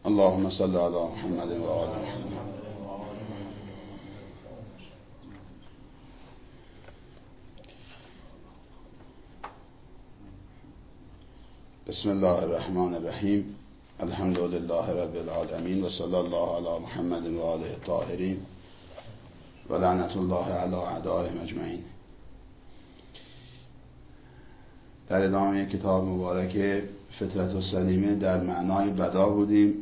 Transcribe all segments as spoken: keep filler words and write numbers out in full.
اللهم صل علی محمد و آل محمد. بسم الله الرحمن الرحیم. الحمد لله رب العالمین و صلی الله علی محمد و آله الطاهرین و لعنت الله علی اعدائهم اجمعین. در ادامه کتاب مبارک فطرت السلیمه در معنای بدا بودیم.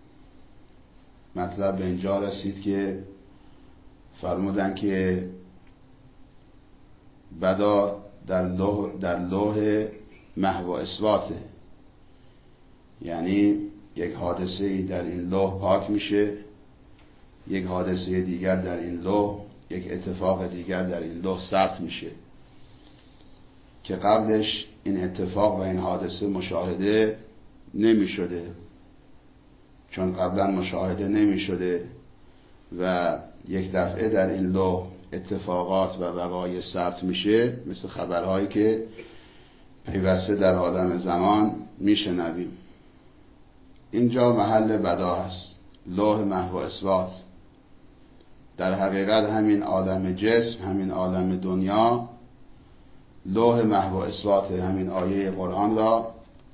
مطلب به اینجا رسید که فرمودن که بدا در لوح در لوح محو و اثباته، یعنی یک حادثه در این لوح پاک میشه، یک حادثه دیگر در این لوح، یک اتفاق دیگر در این لوح ثبت میشه که قبلش این اتفاق و این حادثه مشاهده نمی شده. چون قبلا مشاهده نمی شده و یک دفعه در این لوح اتفاقات و وقایع ثبت میشه، مثل خبرهایی که پیوسته در عالم زمان میشنویم. اینجا محل بدا هست، لوح محو و اثبات. در حقیقت همین عالم جسم، همین عالم دنیا لوح محو و اثبات. همین آیه قرآن را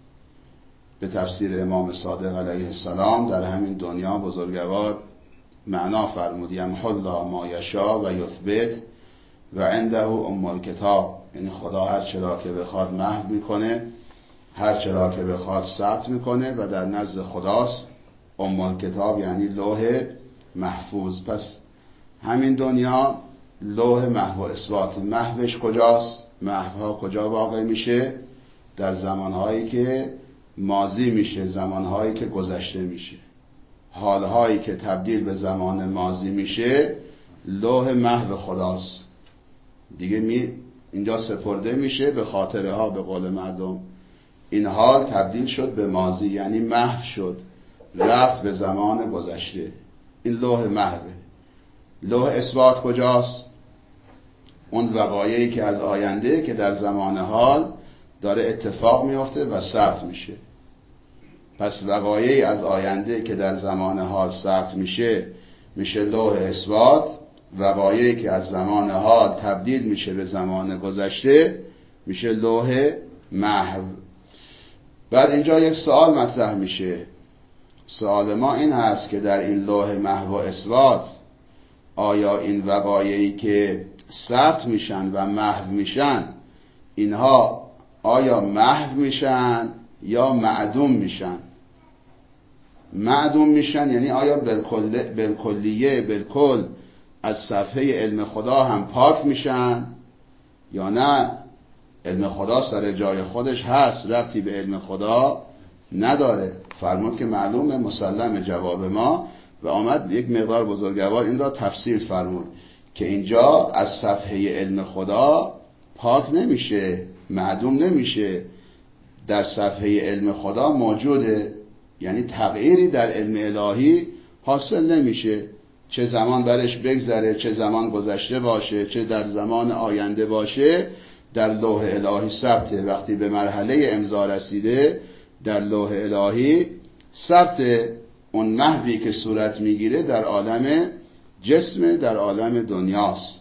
به تفسیر امام صادق علیه السلام در همین دنیا بزرگوار معنا فرمود: یمحو الله ما یشاء و یثبت و عنده ام الکتاب. یعنی خدا هر چرا که بخواد محو میکنه، هر چرا که بخواد ثبت میکنه و در نزد خداست ام الکتاب، یعنی لوح محفوظ. پس همین دنیا لوح محو و اثبات. محوش کجاست؟ محوها کجا واقع میشه؟ در زمانهایی که ماضی میشه، زمانهایی که گذشته میشه، حالهایی که تبدیل به زمان ماضی میشه، لوح محو خداست دیگه. می اینجا سپرده میشه به خاطره ها، به قول مردم. این حال تبدیل شد به ماضی، یعنی محو شد، رفت به زمان گذشته. این لوح محوه. لوح اثبات کجاست؟ اون وقایعی که از آینده که در زمان حال داره اتفاق میفته و ثبت میشه. پس وقایعی از آینده که در زمان حال ثبت میشه میشه لوح اثبات. وقایعی که از زمان حال تبدیل میشه به زمان گذشته میشه لوح محو. بعد اینجا یک سوال مطرح میشه. سوال ما این هست که در این لوح محو و اثبات آیا این وقایعی که ثبت میشن و محو میشن، اینها آیا محو میشن یا معدوم میشن؟ معدوم میشن یعنی آیا بالکلیه بالکل از صفحه علم خدا هم پاک میشن یا نه؟ علم خدا سر جای خودش هست، ربطی به علم خدا نداره. فرمود که معلومه، مسلم جواب ما. و آمد یک مقدار بزرگوار این را تفسیر فرمود که اینجا از صفحه علم خدا پاک نمیشه، معدوم نمیشه، در صفحه علم خدا موجوده. یعنی تغییری در علم الهی حاصل نمیشه، چه زمان برش بگذره، چه زمان گذشته باشه، چه در زمان آینده باشه، در لوح الهی ثبته. وقتی به مرحله امضا رسیده در لوح الهی ثبته. اون محوی که صورت میگیره در عالم جسم، در عالم دنیاست.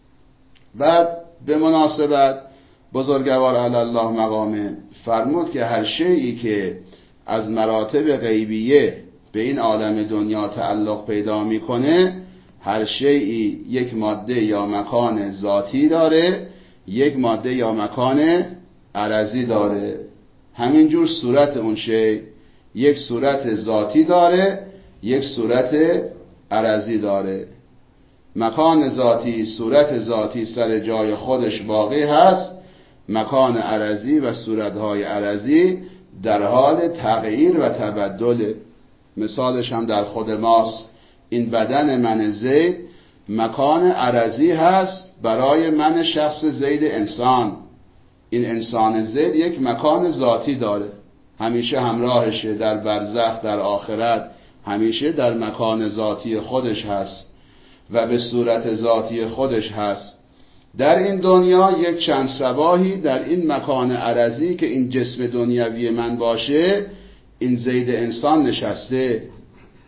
بعد به مناسبت بزرگوار علی الله مقامه فرمود که هر شیئی که از مراتب غیبیه به این عالم دنیا تعلق پیدا میکنه، هر شیئی یک ماده یا مکان ذاتی داره، یک ماده یا مکان عرضی داره. همینجور صورت اون شی یک صورت ذاتی داره، یک صورت عرضی داره. مکان ذاتی، صورت ذاتی سر جای خودش باقی هست، مکان عرضی و صورتهای عرضی در حال تغییر و تبدل. مثالش هم در خود ماست. این بدن من زید مکان عرضی هست برای من شخص زید انسان. این انسان زید یک مکان ذاتی داره، همیشه همراهشه، در برزخ، در آخرت همیشه در مکان ذاتی خودش هست و به صورت ذاتی خودش هست. در این دنیا یک چند صباحی در این مکان عرضی که این جسم دنیوی من باشه، این زید انسان نشسته،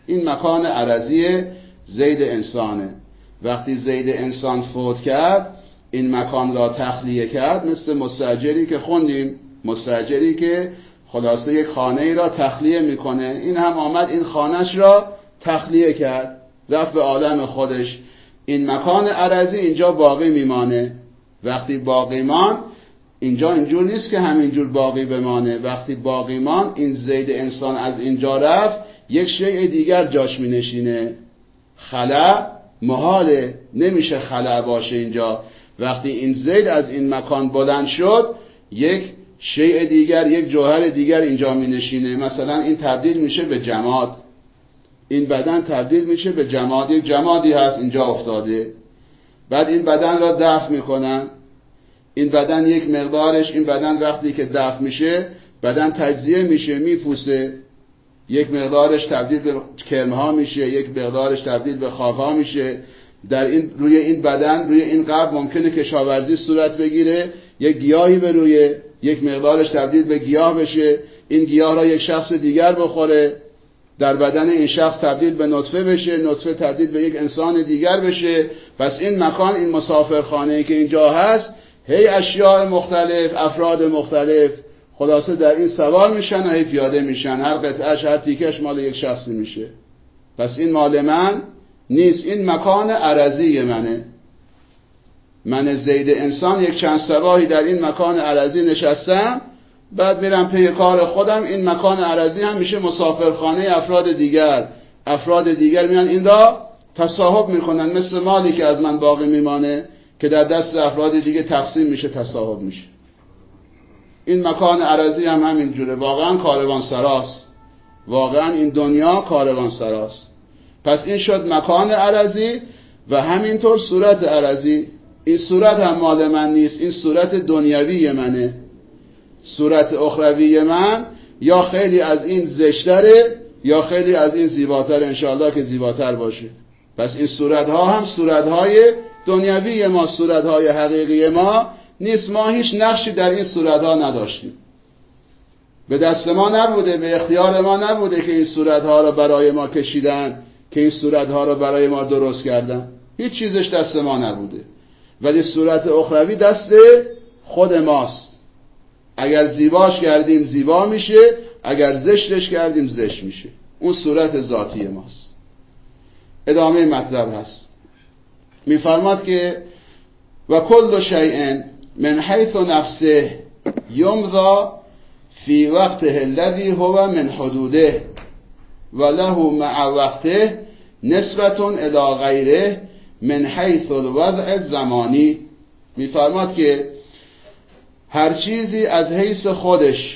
این مکان عرضی زید انسانه. وقتی زید انسان فوت کرد این مکان را تخلیه کرد، مثل مستاجری که خوندیم، مستاجری که خلاصه یک خانه ای را تخلیه میکنه، این هم آمد این خانهش را تخلیه کرد، رفت به عالم خودش. این مکان عرضی اینجا باقی میمانه. وقتی باقی مان، اینجا اینجور نیست که همینجور باقی بمانه. وقتی باقی مان، این زید انسان از اینجا رفت، یک شیء دیگر جاش می نشینه. خلأ محاله، نمیشه خلأ باشه اینجا. وقتی این زید از این مکان بلند شد، یک شیء دیگر، یک جوهر دیگر اینجا می نشینه. مثلا این تبدیل میشه به جماد، این بدن تبدیل میشه به جماد، یک جمادی هست اینجا افتاده. بعد این بدن را دفن میکنن، این بدن یک مقدارش، این بدن وقتی که دفن میشه بدن تجزیه میشه، میپوسه، یک مقدارش تبدیل به کرمها میشه، یک مقدارش تبدیل به خاکها میشه. در این روی این بدن، روی این قبر ممکنه کشاورزی صورت بگیره، یک گیاهی به روی، یک مقدارش تبدیل به گیاه بشه، این گیاه را یک شخص دیگر بخوره، در بدن این شخص تبدیل به نطفه بشه، نطفه تبدیل به یک انسان دیگر بشه. پس این مکان، این مسافرخانه‌ای که اینجا هست، هی اشیاء مختلف، افراد مختلف خلاصه در این سوار میشن و هی پیاده میشن، هر قطعش، هر تیکش مال یک شخصی میشه. پس این مال من نیست، این مکان عرضی منه. من زید انسان یک چند صباحی در این مکان عرضی نشستم، بعد میرم پی کار خودم. این مکان عرضی هم میشه مسافرخانه افراد دیگر. افراد دیگر میان این را تصاحب میکنن، مثل مالی که از من باقی میمانه که در دست افراد دیگه تقسیم میشه، تصاحب میشه. این مکان عرضی هم همین جوره، واقعا کاروان سراست، واقعا این دنیا کاروان سراست. پس این شد مکان عرضی و همینطور صورت عرضی. این صورت هم مال من نیست، این صورت دنیوی منه. صورت اخروی من یا خیلی از این زشتره یا خیلی از این زیباتر، انشاءالله که زیباتر باشه. پس این صورتها هم صورتهای دنیوی ما، صورتهای حقیقی ما نیست. ما هیچ نقشی در این صورتها نداشتیم، به دست ما نبوده، به اختیار ما نبوده که این صورتها را برای ما کشیدن، که این صورتها را برای ما درست کردن. هیچ چیزش دست ما نبوده. ولی صورت اخروی دست خود ماست. اگر زیباش کردیم زیبا میشه، اگر زشتش کردیم زشت میشه. اون صورت ذاتی ماست. ادامه مطلب هست، میفرماد که و کل شیء من حیث نفسه یمضی فی وقته الذی هو من حدوده و له مع وقته نسبت الی غیره من حیث الوضع الزمانی. میفرماد که هر چیزی از حیث خودش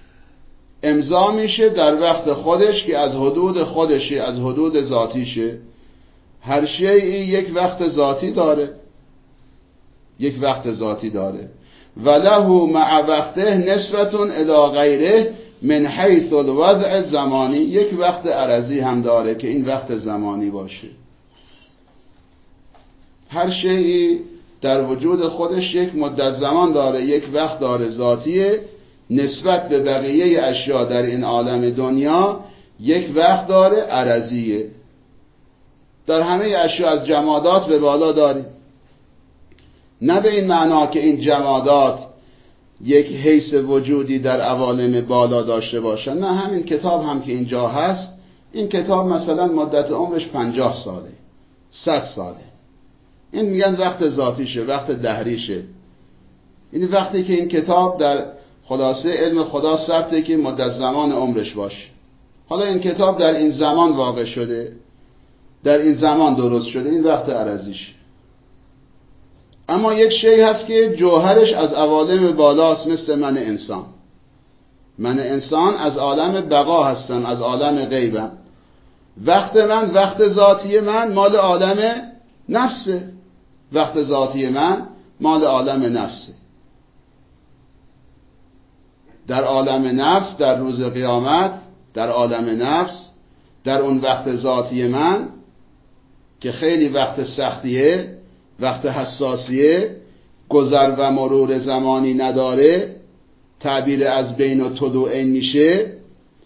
امضا میشه در وقت خودش که از حدود خودشه، از حدود ذاتیشه. هر شیئی یک وقت ذاتی داره، یک وقت ذاتی داره. و له مع وقته نسبت الی غیره من حیث الوضع زمانی، یک وقت عرضی هم داره که این وقت زمانی باشه. هر شیئی در وجود خودش یک مدت زمان داره، یک وقت داره ذاتیه، نسبت به بقیه اشیاء در این عالم دنیا یک وقت داره عرضیه. در همه اشیاء از جمادات به بالا داریم، نه به این معنا که این جمادات یک حیث وجودی در عوالم بالا داشته باشن، نه. همین کتاب هم که اینجا هست، این کتاب مثلا مدت عمرش پنجاه ساله، صد ساله. این میگن وقت ذاتیشه، وقت دهریشه. این وقتی که این کتاب در خلاصه علم خدا ثبته که مدت زمان عمرش باشه. حالا این کتاب در این زمان واقع شده، در این زمان درست شده، این وقت عرضیش. اما یک شی هست که جوهرش از عوالم بالاست، مثل من انسان. من انسان از عالم بقا هستم، از عالم غیبم. وقت من، وقت ذاتی من مال عالم نفسه. وقت ذاتی من مال عالم نفسه. در عالم نفس، در روز قیامت، در عالم نفس، در اون وقت ذاتی من که خیلی وقت سختیه، وقت حساسیه، گذر و مرور زمانی نداره، تعبیر از بین و طلوعین میشه،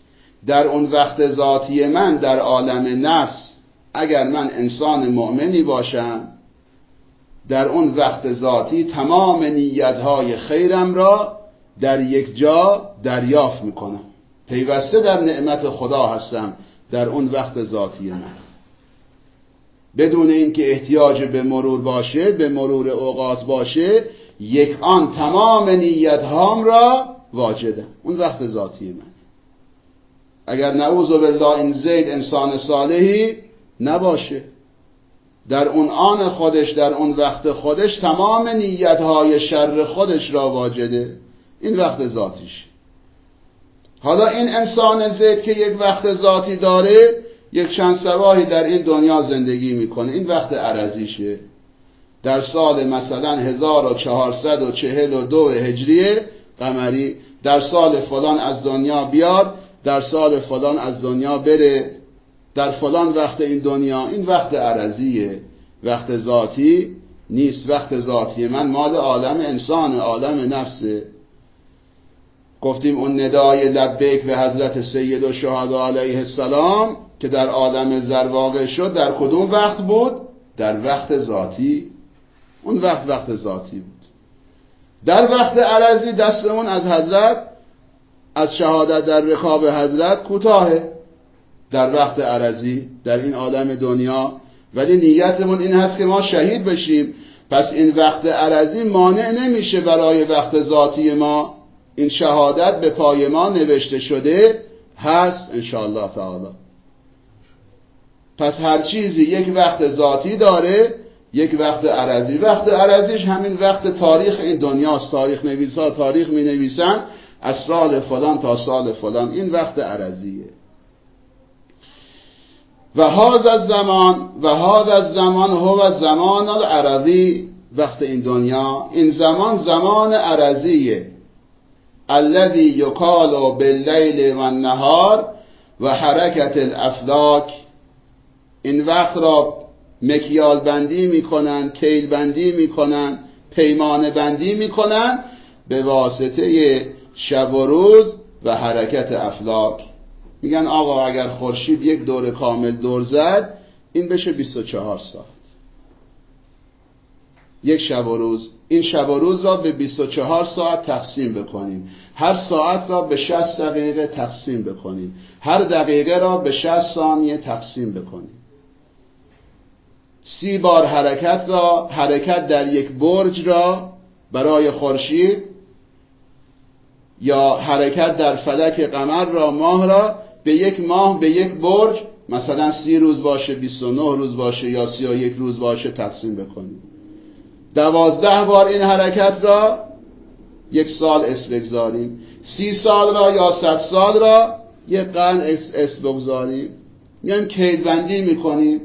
در اون وقت ذاتی من در عالم نفس، اگر من انسان مؤمنی باشم، در اون وقت ذاتی تمام نیتهای خیرم را در یک جا دریافت میکنم، پیوسته در نعمت خدا هستم در اون وقت ذاتی من، بدون اینکه احتیاج به مرور باشه، به مرور اوقات باشه، یک آن تمام نیتهام را واجدم. اون وقت ذاتی من. اگر نعوذ بالله این زید انسان صالحی نباشه، در اون آن خودش، در اون وقت خودش تمام نیتهای شر خودش را واجده، این وقت ذاتیش. حالا این انسان زید که یک وقت ذاتی داره، یک چند سباهی در این دنیا زندگی میکنه، این وقت عرضیشه. در سال مثلا هزار و چهارصد و چهل و دو هجری قمری در سال فلان از دنیا بیاد، در سال فلان از دنیا بره، در فلان وقت این دنیا. این وقت عرضیه، وقت ذاتی نیست. وقت ذاتی من مال عالم انسان، عالم نفسه. گفتیم اون ندای لبیک به حضرت سید الشهدا علیه السلام که در عالم زر واقع شد، در کدوم وقت بود؟ در وقت ذاتی. اون وقت وقت ذاتی بود. در وقت عرضی دستمون از حضرت، از شهادت در رکاب حضرت کوتاهه در وقت عرضی در این عالم دنیا، ولی نیتمون این هست که ما شهید بشیم. پس این وقت عرضی مانع نمیشه برای وقت ذاتی ما. این شهادت به پای ما نوشته شده هست انشاءالله تعالی. پس هر چیزی یک وقت ذاتی داره، یک وقت عرضی. وقت عرضیش همین وقت تاریخ این دنیاست. تاریخ نویسا تاریخ می نویسن از سال فلان تا سال فلان، این وقت عرضیه. و هذا الزمان و هذا الزمان هو الزمان العرضی، وقت این دنیا، این زمان زمان عرضیه. الذی یقال باللیل و النهار و حرکت الافلاک. این وقت را مکیال بندی میکنن، کیل بندی میکنن، پیمانه بندی میکنن به واسطه شب و روز و حرکت افلاک. میگن آقا اگر خورشید یک دور کامل دور زد، این بشه بیست و چهار ساعت. یک شب و روز، این شب و روز را به بیست و چهار ساعت تقسیم بکنیم، هر ساعت را به شصت دقیقه تقسیم بکنیم، هر دقیقه را به شصت ثانیه تقسیم بکنیم. سی بار حرکت را، حرکت در یک برج را برای خورشید، یا حرکت در فلک قمر را، ماه را، به یک ماه، به یک برج، مثلا سی روز باشه، بیست و نه روز باشه، یا سی و یک روز باشه، تقسیم بکنیم. دوازده بار این حرکت را یک سال اسم بگذاریم، سی سال را یا صد سال را یک قرن اسم بگذاریم. میان کید بندی میکنیم،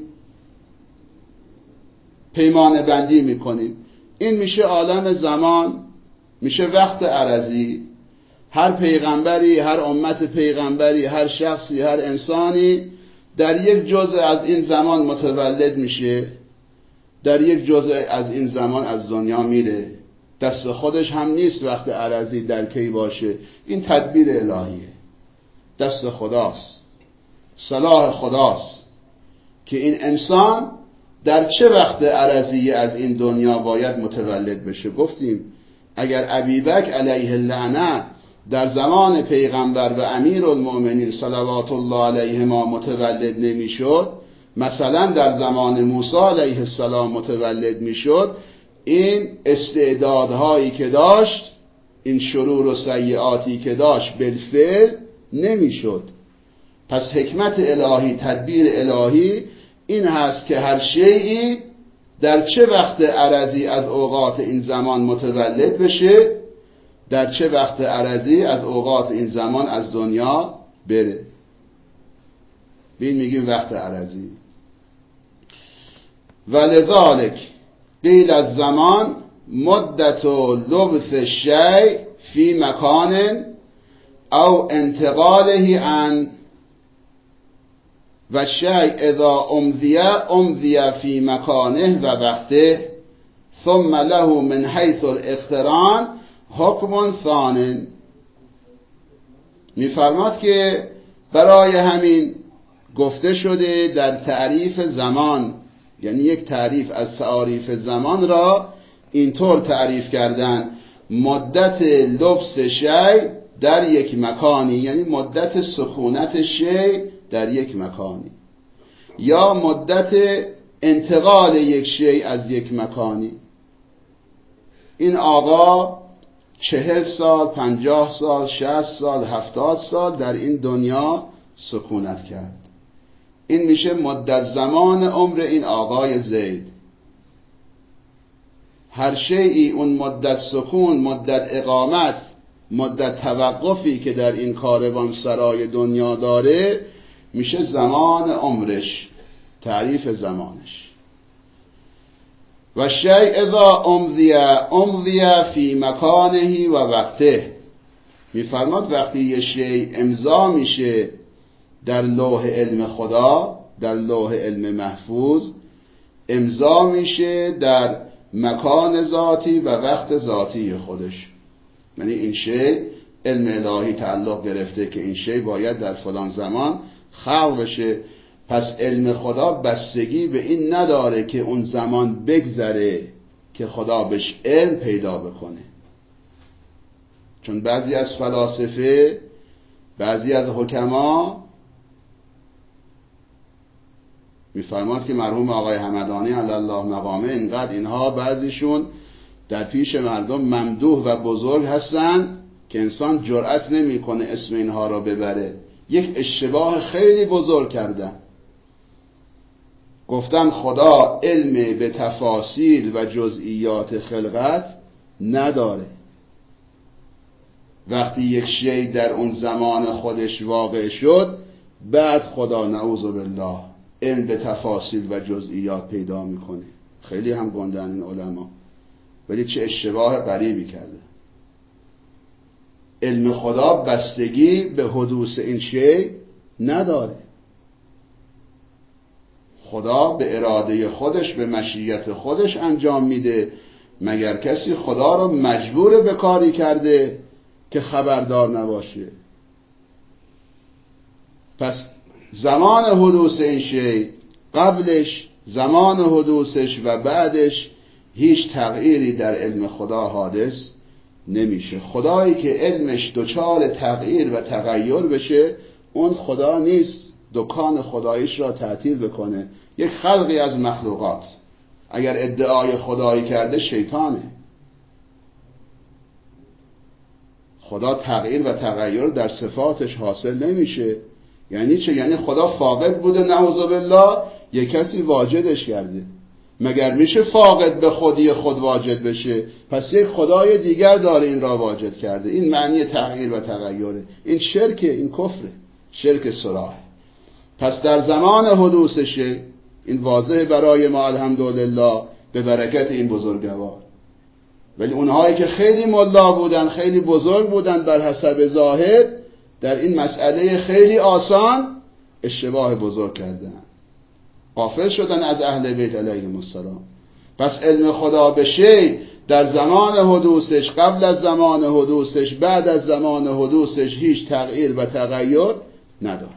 پیمانه بندی میکنیم. این میشه عالم زمان، میشه وقت عرضی. هر پیغمبری، هر امت پیغمبری، هر شخصی، هر انسانی در یک جزء از این زمان متولد میشه، در یک جزء از این زمان از دنیا میره. دست خودش هم نیست وقت عرضی در کی باشه، این تدبیر الهیه، دست خداست، صلاح خداست که این انسان در چه وقت عرضی از این دنیا باید متولد بشه. گفتیم اگر ابیبکر علیه اللعنه در زمان پیغمبر و امیر المؤمنین صلوات الله علیهما متولد نمیشد، مثلا در زمان موسی علیه السلام متولد میشد، این استعدادهایی که داشت، این شرور و سیئاتی که داشت بالفعل نمیشد. پس حکمت الهی، تدبیر الهی این هست که هر شیئی در چه وقت عرضی از اوقات این زمان متولد بشه، در چه وقت عرضی از اوقات این زمان از دنیا بره. بین میگیم وقت عرضی. ولذالک قیل الزمان مدت لبث الشیء فی مکان او انتقاله عن و شیء اذا امضی امضی فی مکانه و وقته ثم له من حیث الاقتران حکم ثان. میفرماد که برای همین گفته شده در تعریف زمان، یعنی یک تعریف از تعاریف زمان را اینطور تعریف کردن: مدت لبس شی در یک مکانی، یعنی مدت سکونت شی در یک مکانی، یا مدت انتقال یک شی از یک مکانی. این آقا چهل سال، پنجاه سال، شصت سال، هفتاد سال در این دنیا سکونت کرد. این میشه مدت زمان عمر این آقای زید. هر شیئی اون مدت سکون، مدت اقامت، مدت توقفی که در این کاروان سرای دنیا داره میشه زمان عمرش، تعریف زمانش. و شیء اذا امضی امضی فی مکانه و وقته. میفرماد وقتی یه شیء امضا میشه در لوح علم خدا، در لوح علم محفوظ، امضا میشه در مکان ذاتی و وقت ذاتی خودش. یعنی این شیء علم الهی تعلق گرفته که این شیء باید در فلان زمان خلق بشه، پس علم خدا بستگی به این نداره که اون زمان بگذره که خدا بهش علم پیدا بکنه. چون بعضی از فلاسفه، بعضی از حکما میفرماد که مرحوم آقای همدانی علی الله مقامه، اینقدر اینها بعضیشون در پیش مردم ممدوح و بزرگ هستن که انسان جرأت نمیکنه اسم اینها را ببره. یک اشتباه خیلی بزرگ کردن. گفتن خدا علم به تفاصیل و جزئیات خلقت نداره. وقتی یک شی در اون زمان خودش واقع شد، بعد خدا نعوذ بالله علم به تفاصیل و جزئیات پیدا میکنه. خیلی هم گندن این علما، ولی چه اشتباه غریبی کرده. علم خدا بستگی به حدوث این شی نداره. خدا به اراده خودش، به مشیت خودش انجام میده. مگر کسی خدا رو مجبور به کاری کرده که خبردار نباشه؟ پس زمان حدوث این شی، قبلش، زمان حدوثش و بعدش هیچ تغییری در علم خدا حادث نمیشه. خدایی که علمش دچار تغییر و تغییر بشه، اون خدا نیست دکان خدایش را تعطیل بکنه. یک خلقی از مخلوقات اگر ادعای خدایی کرده شیطانه. خدا تغییر و تغییر در صفاتش حاصل نمیشه. یعنی چه؟ یعنی خدا فاقد بوده نعوذ بالله، یک کسی واجدش کرده. مگر میشه فاقد به خودی خود واجد بشه؟ پس یک خدای دیگر داره این را واجد کرده. این معنی تغییر و تغییره. این شرکه، این کفره، شرک صراح. پس در زمان حدوثشه، این واضح برای ما الحمدلله به برکت این بزرگوار. ولی اونهایی که خیلی ملا بودن، خیلی بزرگ بودن بر حسب ظاهر، در این مسئله خیلی آسان اشتباه بزرگ کردن، غافل شدن از اهل بیت علیهم السلام. پس علم خدا به شی در زمان حدوثش، قبل از زمان حدوثش، بعد از زمان حدوثش هیچ تغییر و تغییر نداره.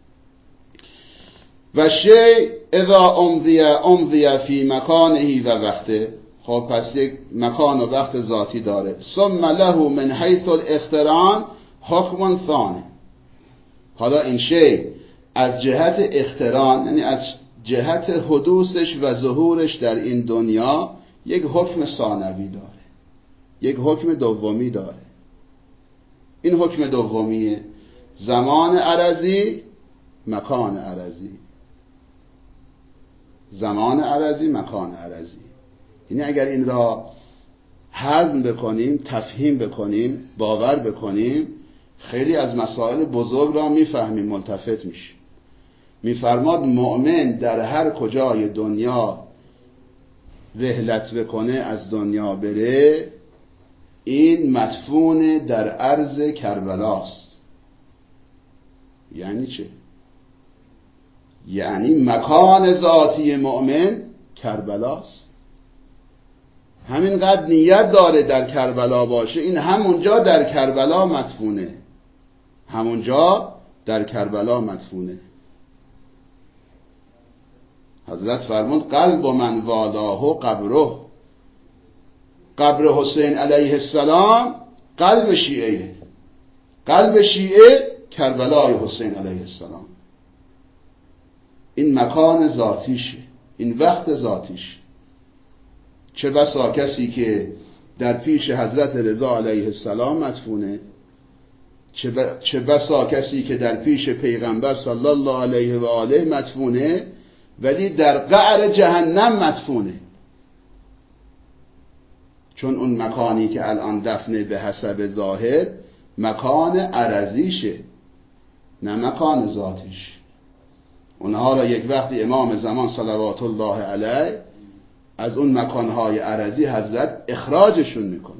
و شی اذا امضی امضی فی مکانه و وقته. خب پس یک مکان و وقت ذاتی داره. ثم له من حیث الاقتران حکم ثانی. حالا این شی از جهت اقتران، یعنی از جهت حدوثش و ظهورش در این دنیا، یک حکم ثانوی داره، یک حکم دومی داره. این حکم دومیه زمان عرضی، مکان عرضی. زمان عرضی، مکان عرضی. یعنی اگر این را هضم بکنیم، تفهیم بکنیم، باور بکنیم، خیلی از مسائل بزرگ را میفهمیم، ملتفت میشیم. میفرماد مؤمن در هر کجای دنیا رحلت بکنه، از دنیا بره، این مدفون در ارض کربلاست. یعنی چه؟ یعنی مکان ذاتی مؤمن کربلاست. همینقدر نیت داره در کربلا باشه، این همونجا در کربلا مدفونه، همونجا در کربلا مدفونه. حضرت فرمود قلب من والاه قبره، قبر حسین علیه السلام قلب شیعه، قلب شیعه کربلای حسین علیه السلام. این مکان ذاتیشه، این وقت ذاتیش. چه بسا کسی که در پیش حضرت رضا علیه السلام مدفونه، چه بسا کسی که در پیش پیغمبر صلی الله علیه و آله مدفونه، ولی در قعر جهنم مدفونه. چون اون مکانی که الان دفنه به حسب ظاهر مکان عرضیشه، نه مکان ذاتیش. اونها را یک وقتی امام زمان صلوات الله علیه از اون مکانهای عرضی حضرت اخراجشون میکنه.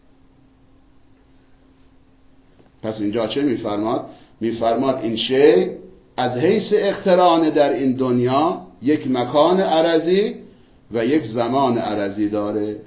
پس اینجا چه میفرماد؟ میفرماد این شی از حیث اقتران در این دنیا یک مکان عرضی و یک زمان عرضی داره.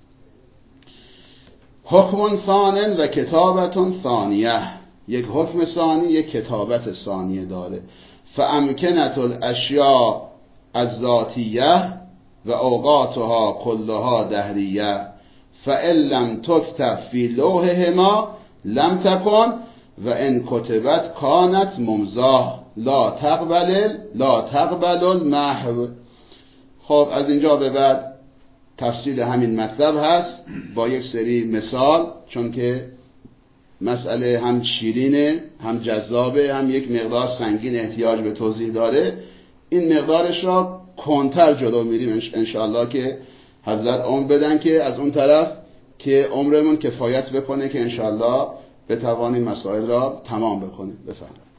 حکم ثان و کتابت ثانیه، یک حکم ثانی یک کتابت ثانیه داره. فامکنت الاشیاء الذاتیه و اوقاتها کلها دهریه، فان لم تکتب فی لوحهما لم تکن و ان کتبت کانت ممضاه لا تقبل لا تقبل المحو. خب از اینجا به بعد تفصیل همین مطلب هست با یک سری مثال، چون که مسئله هم شیرینه هم جذابه هم یک مقدار سنگین احتیاج به توضیح داره. این مقدارش را کنتر جلو میریم انشاءالله که حضرت عمر بدن که از اون طرف که عمرمون کفایت بکنه که انشاءالله بتوانیم مسائل را تمام بکنیم. بفرمایید.